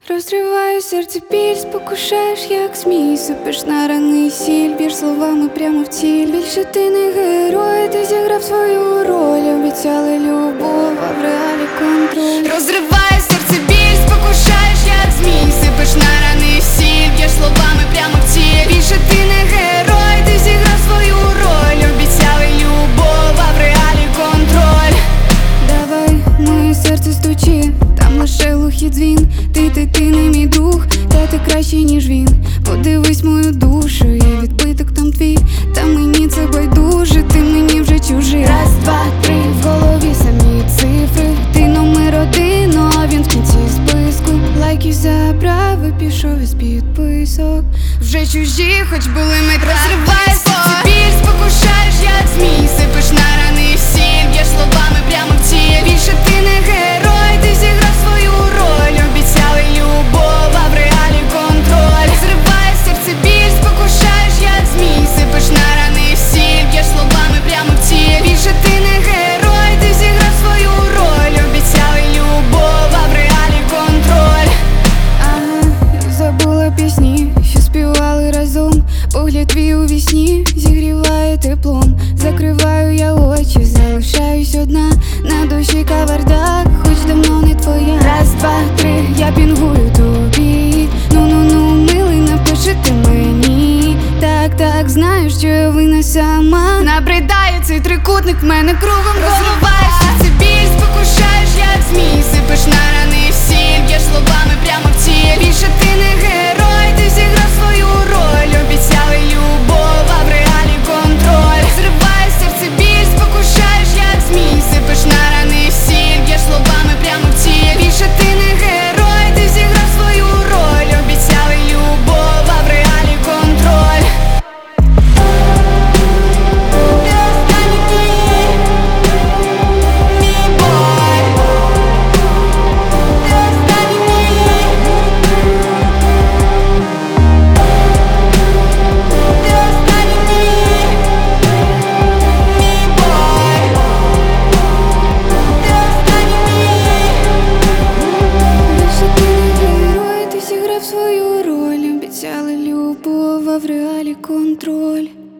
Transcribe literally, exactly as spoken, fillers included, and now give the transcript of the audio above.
Розриваю серце біль, спокушаєш, як змій. Сипиш на рани сіль, б'єш словами прямо в ціль. Більше ти не герой, ти зіграв свою роль. Обіцяли любов, а в реалі контроль. Розриваю серце біль, спокушаєш, як змій. Сипиш на рани сіль, б'єш словами прямо в ціль. Більше ти не герой, ти зіграв свою роль. Обіцяли любов, а в реалі контроль. Давай, моє серце стучи, там лише глухий дзвін. Ти, ти, ти не мій друг, та ти кращий, ніж він. Подивись мою душу, є відбиток там твій. Та мені це байдуже, ти мені вже чужий. Раз, два, три, в голові самі цифри. Ти номер один, а він в кінці списку. Лайків забрав і пішов із підписок. Вже чужі, хоч були ми розриває серце біль, спокушаєш, як змій. Сипиш на рани сіль, б'єш словами прямо в ціль. Більше ти не герой, ти зіграв свою роль. Обіцяли любов, а в реалі контроль. Зриває серце біль, спокушаєш, як змій. Сипиш на рани сіль, б'єш словами прямо в ціль. Більше ти не герой, ти зіграв свою роль. Обіцяли любов, а в реалі контроль. Ага, забула пісні, що співали разом. Погляд твій у вісні зігріває теплом. Закриваю я очі, залишаюсь одна. На душі кавардак, хоч давно не твоя. Раз, два, три, я пінгую тобі. Ну-ну-ну, милий, напиши ти мені. Так, так, знаю, що я винна сама. Набридає цей трикутник, в мене кругом розриваєш серце біль, спокушаєш, як змій. Сипиш на рани сіль, б'єш словами прямо в ціль. Більше ти не герой, ти зіграв свою роль. Обіцяли любов, а в реалі контроль. Зриває серце біль, спокушаєш, як змій. Сипиш на рани сіль, б'єш словами прямо в ціль. Більше ти не герой, ти зіграв свою роль. Обіцяли любов, а в реалі контроль. Свою роль, обіцяли любов, а в реалі контроль.